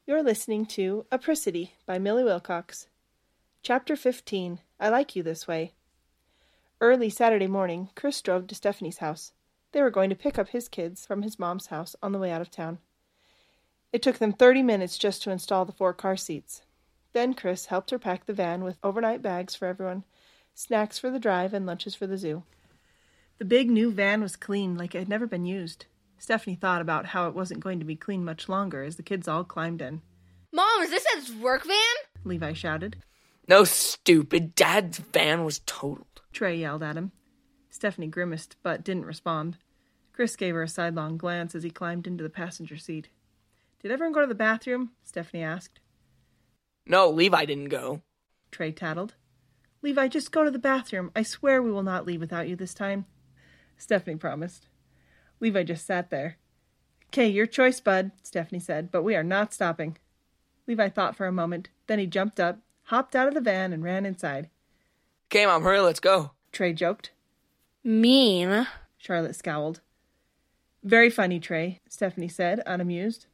You're listening to Apricity by Millie Wilcox. Chapter 15, I Like You This Way. Early Saturday morning, Chris drove to Stephanie's house. They were going to pick up his kids from his mom's house on the way out of town. It took them 30 minutes just to install the 4 car seats. Then Chris helped her pack the van with overnight bags for everyone, snacks for the drive, and lunches for the zoo. The big new van was clean like it had never been used. Stephanie thought about how it wasn't going to be clean much longer as the kids all climbed in. Mom, is this Ed's work van? Levi shouted. No, stupid. Dad's van was totaled. Trey yelled at him. Stephanie grimaced but didn't respond. Chris gave her a sidelong glance as he climbed into the passenger seat. Did everyone go to the bathroom? Stephanie asked. No, Levi didn't go. Trey tattled. Levi, just go to the bathroom. I swear we will not leave without you this time. Stephanie promised. Levi just sat there. Okay, your choice, bud, Stephanie said, but we are not stopping. Levi thought for a moment. Then he jumped up, hopped out of the van, and ran inside. Okay, Mom, hurry, let's go. Trey joked. Mean. Charlotte scowled. Very funny, Trey, Stephanie said, unamused.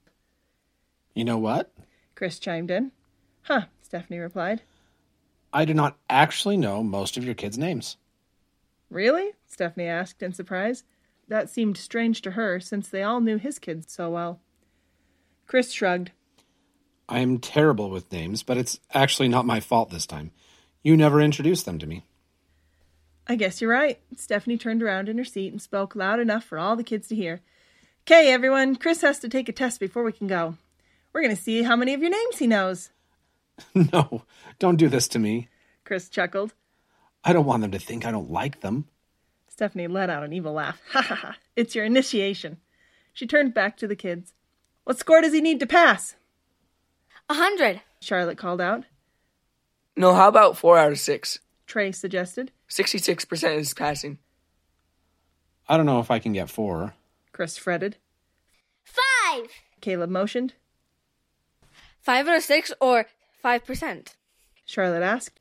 You know what? Chris chimed in. Huh, Stephanie replied. I do not actually know most of your kids' names. Really? Stephanie asked in surprise. That seemed strange to her, since they all knew his kids so well. Chris shrugged. I am terrible with names, but it's actually not my fault this time. You never introduced them to me. I guess you're right. Stephanie turned around in her seat and spoke loud enough for all the kids to hear. Okay, everyone, Chris has to take a test before we can go. We're going to see how many of your names he knows. No, don't do this to me. Chris chuckled. I don't want them to think I don't like them. Stephanie let out an evil laugh. Ha ha ha, it's your initiation. She turned back to the kids. What score does he need to pass? 100. Charlotte called out. No, how about 4 out of 6? Trey suggested. 66% is passing. I don't know if I can get 4. Chris fretted. 5. Caleb motioned. 5 out of 6 or 5%? Charlotte asked.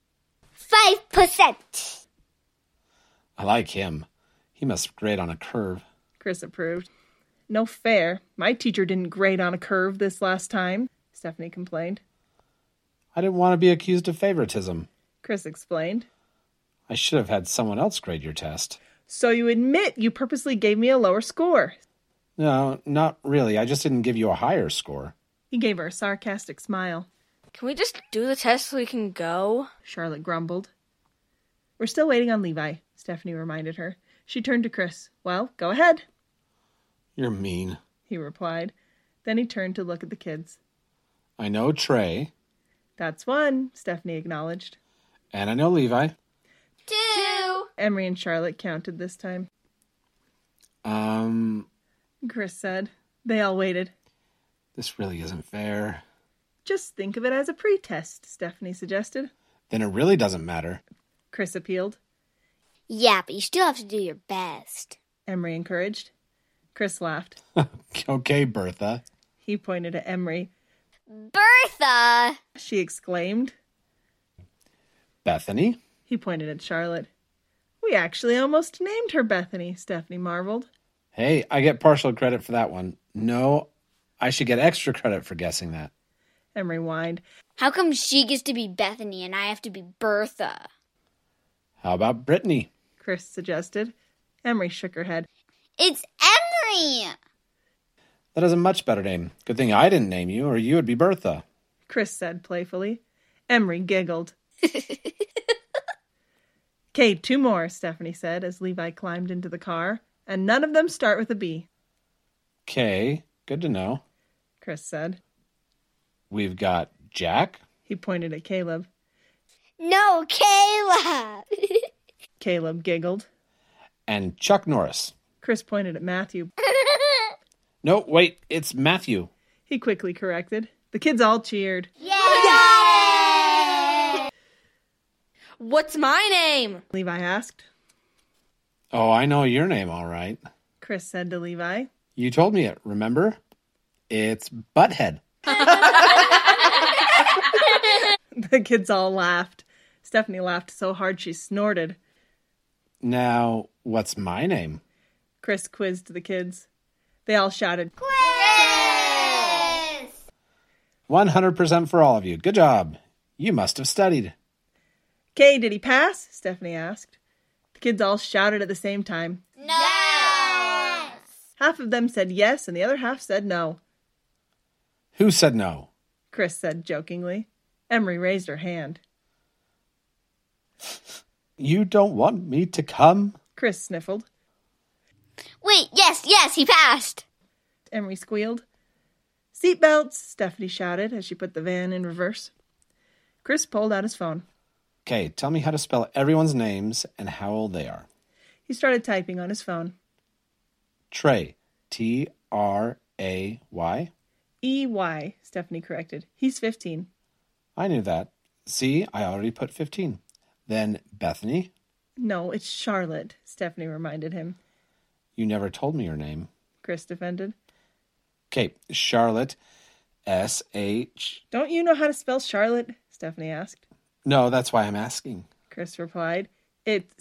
5%. I like him. He must grade on a curve. Chris approved. No fair. My teacher didn't grade on a curve this last time, Stephanie complained. I didn't want to be accused of favoritism. Chris explained. I should have had someone else grade your test. So you admit you purposely gave me a lower score? No, not really. I just didn't give you a higher score. He gave her a sarcastic smile. Can we just do the test so we can go? Charlotte grumbled. We're still waiting on Levi, Stephanie reminded her. She turned to Chris. Well, go ahead. You're mean, he replied. Then he turned to look at the kids. I know Trey. That's 1, Stephanie acknowledged. And I know Levi. 2. Emery and Charlotte counted this time. Chris said. They all waited. This really isn't fair. Just think of it as a pretest, Stephanie suggested. Then it really doesn't matter. Chris appealed. Yeah, but you still have to do your best. Emery encouraged. Chris laughed. Okay, Bertha. He pointed at Emery. Bertha! She exclaimed. Bethany? He pointed at Charlotte. We actually almost named her Bethany, Stephanie marveled. Hey, I get partial credit for that one. No, I should get extra credit for guessing that. Emery whined. How come she gets to be Bethany and I have to be Bertha? How about Brittany? Chris suggested. Emery shook her head. It's Emery! That is a much better name. Good thing I didn't name you, or you would be Bertha. Chris said playfully. Emery giggled. Okay, 2 more, Stephanie said as Levi climbed into the car. And none of them start with a B. Okay, good to know. Chris said. We've got Jack. He pointed at Caleb. No, Caleb! Caleb giggled. And Chuck Norris. Chris pointed at Matthew. No, wait, it's Matthew. He quickly corrected. The kids all cheered. Yay! What's my name? Levi asked. Oh, I know your name all right. Chris said to Levi. You told me it, remember? It's Butthead. The kids all laughed. Stephanie laughed so hard she snorted. Now, what's my name? Chris quizzed the kids. They all shouted, Quiz! 100% for all of you. Good job. You must have studied. "Kay, did he pass?" Stephanie asked. The kids all shouted at the same time. Yes! Half of them said yes, and the other half said no. Who said no? Chris said jokingly. Emery raised her hand. You don't want me to come? Chris sniffled. Wait, yes, he passed. Emery squealed. "Seatbelts," Stephanie shouted as she put the van in reverse. Chris pulled out his phone. Okay, tell me how to spell everyone's names and how old they are. He started typing on his phone. Trey. T-R-A-Y. E-Y, Stephanie corrected. He's 15. I knew that. See, I already put 15. Then Bethany. No, it's Charlotte, Stephanie reminded him. You never told me your name. Chris defended. Okay, Charlotte. S-H... Don't you know how to spell Charlotte? Stephanie asked. No, that's why I'm asking. Chris replied. It's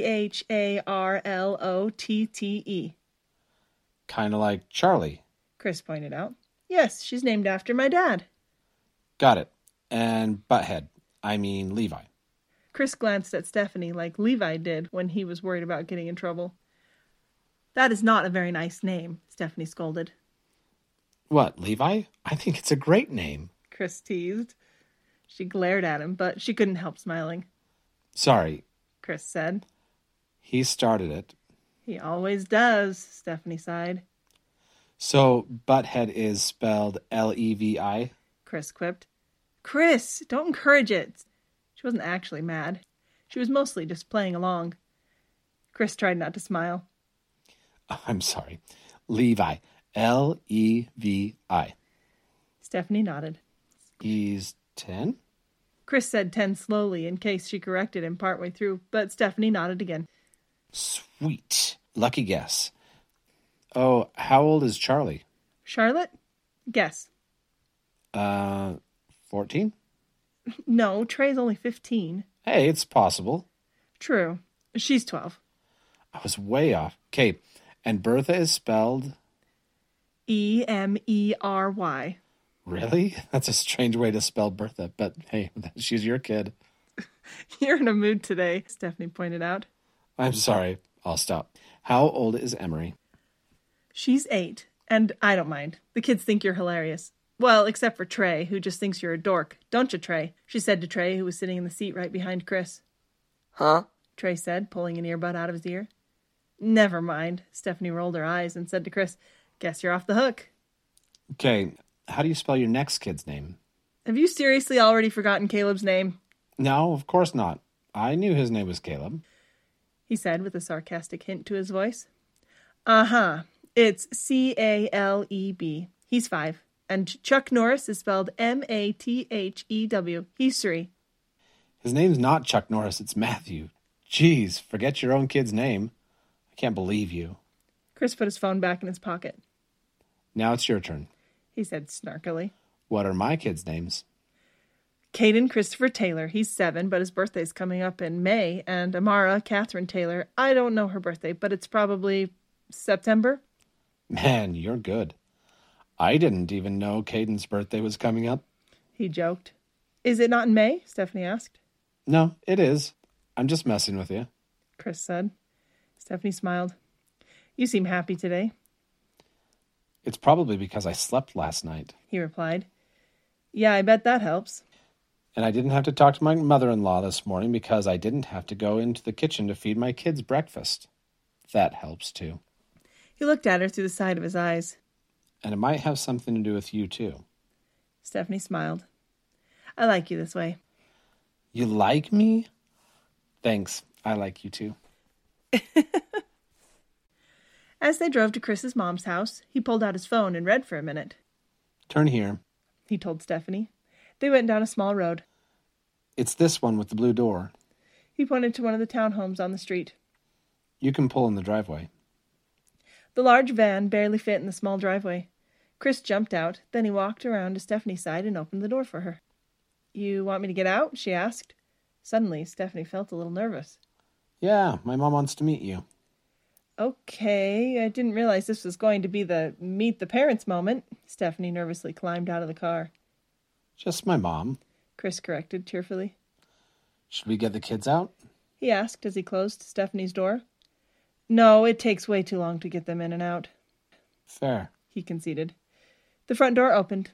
C-H-A-R-L-O-T-T-E. Kind of like Charlie. Chris pointed out. Yes, she's named after my dad. Got it. And Butthead. I mean Levi. Chris glanced at Stephanie like Levi did when he was worried about getting in trouble. That is not a very nice name, Stephanie scolded. What, Levi? I think it's a great name. Chris teased. She glared at him, but she couldn't help smiling. Sorry. Chris said. He started it. He always does, Stephanie sighed. So, Butthead is spelled L-E-V-I? Chris quipped. Chris, don't encourage it. She wasn't actually mad. She was mostly just playing along. Chris tried not to smile. I'm sorry. Levi. L-E-V-I. Stephanie nodded. He's 10? Chris said 10 slowly in case she corrected him partway through, but Stephanie nodded again. Sweet. Lucky guess. Oh, how old is Charlie? Charlotte? Guess. 14? No, Trey's only 15. Hey, it's possible. True. She's 12. I was way off. Okay, and Bertha is spelled... E-M-E-R-Y. Really? That's a strange way to spell Bertha, but hey, she's your kid. You're in a mood today, Stephanie pointed out. I'm sorry. I'll stop. How old is Emery? She's 8, and I don't mind. The kids think you're hilarious. Well, except for Trey, who just thinks you're a dork. Don't you, Trey? She said to Trey, who was sitting in the seat right behind Chris. Huh? Trey said, pulling an earbud out of his ear. Never mind. Stephanie rolled her eyes and said to Chris, guess you're off the hook. Okay, how do you spell your next kid's name? Have you seriously already forgotten Caleb's name? No, of course not. I knew his name was Caleb. He said with a sarcastic hint to his voice. Uh-huh. It's C-A-L-E-B. He's 5. And Chuck Norris is spelled M-A-T-H-E-W. He's 3. His name's not Chuck Norris, it's Matthew. Jeez, forget your own kid's name. I can't believe you. Chris put his phone back in his pocket. Now it's your turn. He said snarkily. What are my kids' names? Caden Christopher Taylor. He's 7, but his birthday's coming up in May. And Amara Catherine Taylor. I don't know her birthday, but it's probably September. Man, you're good. I didn't even know Caden's birthday was coming up. He joked. Is it not in May? Stephanie asked. No, it is. I'm just messing with you. Chris said. Stephanie smiled. You seem happy today. It's probably because I slept last night. He replied. Yeah, I bet that helps. And I didn't have to talk to my mother-in-law this morning because I didn't have to go into the kitchen to feed my kids breakfast. That helps, too. He looked at her through the side of his eyes. And it might have something to do with you, too. Stephanie smiled. I like you this way. You like me? Thanks. I like you, too. As they drove to Chris's mom's house, he pulled out his phone and read for a minute. Turn here. He told Stephanie. They went down a small road. It's this one with the blue door. He pointed to one of the townhomes on the street. You can pull in the driveway. The large van barely fit in the small driveway. Chris jumped out, then he walked around to Stephanie's side and opened the door for her. You want me to get out? She asked. Suddenly, Stephanie felt a little nervous. Yeah, my mom wants to meet you. Okay, I didn't realize this was going to be the meet the parents moment. Stephanie nervously climbed out of the car. Just my mom. Chris corrected cheerfully. Should we get the kids out? He asked as he closed Stephanie's door. No, it takes way too long to get them in and out, Fair. he conceded. The front door opened.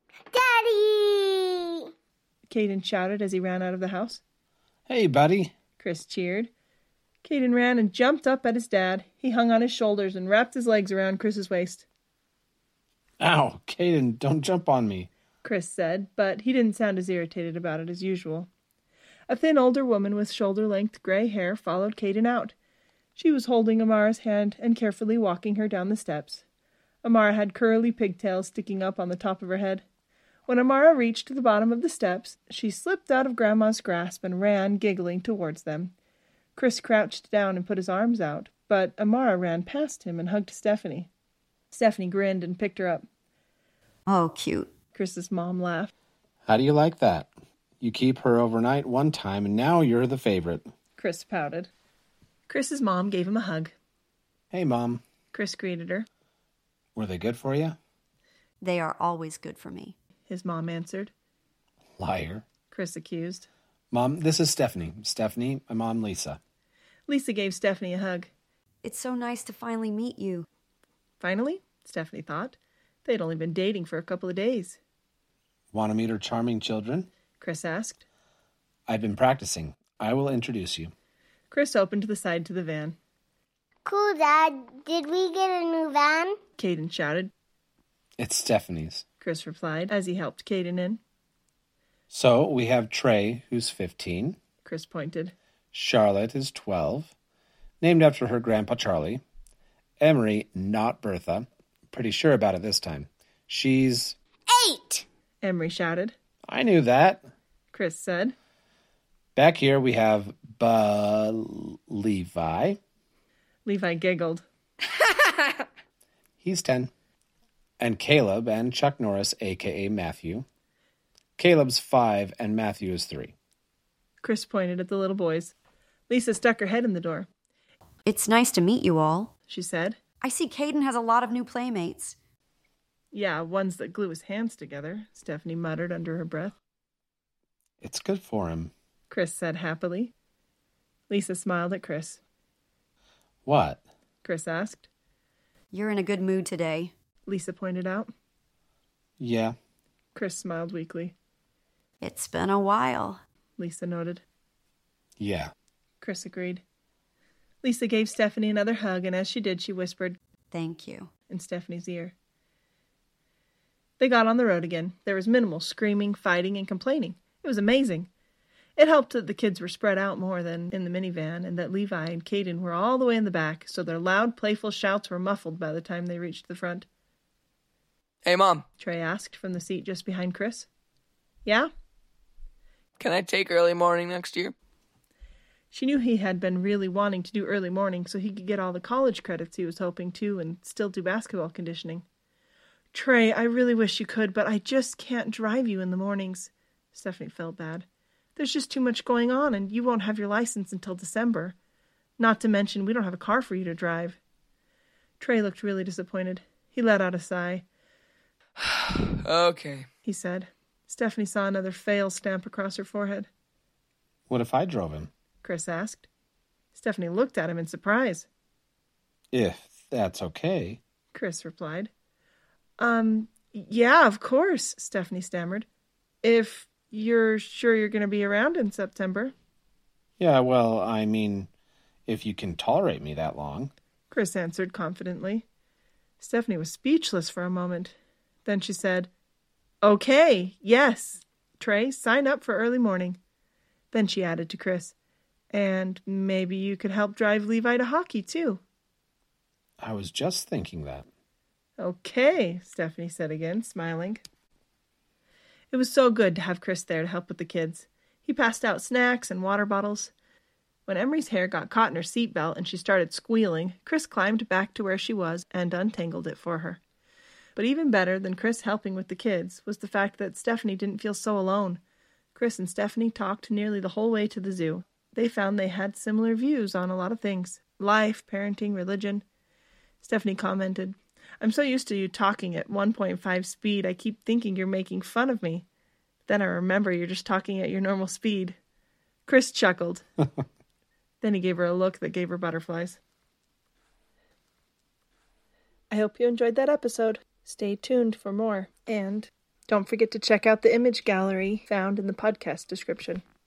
Daddy! Caden shouted as he ran out of the house. Hey, buddy. Chris cheered. Caden ran and jumped up at his dad. He hung on his shoulders and wrapped his legs around Chris's waist. Ow, Caden, don't jump on me. Chris said, but he didn't sound as irritated about it as usual. A thin older woman with shoulder-length gray hair followed Caden out. She was holding Amara's hand and carefully walking her down the steps. Amara had curly pigtails sticking up on the top of her head. When Amara reached the bottom of the steps, she slipped out of Grandma's grasp and ran, giggling, towards them. Chris crouched down and put his arms out, but Amara ran past him and hugged Stephanie. Stephanie grinned and picked her up. Oh, cute. Chris's mom laughed. How do you like that? You keep her overnight one time, and now you're the favorite. Chris pouted. Chris's mom gave him a hug. Hey, Mom. Chris greeted her. Were they good for you? They are always good for me. His mom answered. Liar. Chris accused. Mom, this is Stephanie. Stephanie, my mom, Lisa. Lisa gave Stephanie a hug. It's so nice to finally meet you. Finally, Stephanie thought. They'd only been dating for a couple of days. Want to meet her charming children? Chris asked. I've been practicing. I will introduce you. Chris opened the side to the van. Cool, Dad. Did we get a new van? Caden shouted. It's Stephanie's. Chris replied as he helped Caden in. So we have Trey, who's 15. Chris pointed. Charlotte is 12. Named after her grandpa Charlie. Emery, not Bertha. Pretty sure about it this time. She's... 8! Emery shouted. I knew that. Chris said. Back here we have Levi. Levi giggled. He's 10. And Caleb and Chuck Norris, a.k.a. Matthew. Caleb's 5 and Matthew is 3. Chris pointed at the little boys. Lisa stuck her head in the door. It's nice to meet you all. She said. I see Caden has a lot of new playmates. Yeah, ones that glue his hands together, Stephanie muttered under her breath. It's good for him. Chris said happily. Lisa smiled at Chris. What? Chris asked. You're in a good mood today. Lisa pointed out. Yeah. Chris smiled weakly. It's been a while. Lisa noted. Yeah. Chris agreed. Lisa gave Stephanie another hug, and as she did, she whispered, Thank you. in Stephanie's ear. They got on the road again. There was minimal screaming, fighting, and complaining. It was amazing. It helped that the kids were spread out more than in the minivan, and that Levi and Caden were all the way in the back, so their loud, playful shouts were muffled by the time they reached the front. Hey, Mom, Trey asked from the seat just behind Chris. Yeah? can I take early morning next year? She knew he had been really wanting to do early morning so he could get all the college credits he was hoping to and still do basketball conditioning. Trey, I really wish you could, but I just can't drive you in the mornings. Stephanie felt bad. There's just too much going on, and you won't have your license until December. Not to mention, we don't have a car for you to drive. Trey looked really disappointed. He let out a sigh. Okay. He said. Stephanie saw another fail stamp across her forehead. What if I drove him? Chris asked. Stephanie looked at him in surprise. If that's okay. Chris replied. Yeah, of course, Stephanie stammered. If you're sure you're going to be around in September. Yeah, well, I mean, if you can tolerate me that long. Chris answered confidently. Stephanie was speechless for a moment. Then she said, Okay, yes. Trey, sign up for early morning. Then she added to Chris, and maybe you could help drive Levi to hockey, too. I was just thinking that. Okay, Stephanie said again, smiling. It was so good to have Chris there to help with the kids. He passed out snacks and water bottles. When Emery's hair got caught in her seatbelt and she started squealing, Chris climbed back to where she was and untangled it for her. But even better than Chris helping with the kids was the fact that Stephanie didn't feel so alone. Chris and Stephanie talked nearly the whole way to the zoo. They found they had similar views on a lot of things. Life, parenting, religion. Stephanie commented, I'm so used to you talking at 1.5 speed, I keep thinking you're making fun of me. Then I remember you're just talking at your normal speed. Chris chuckled. Then he gave her a look that gave her butterflies. I hope you enjoyed that episode. Stay tuned for more. And don't forget to check out the image gallery found in the podcast description.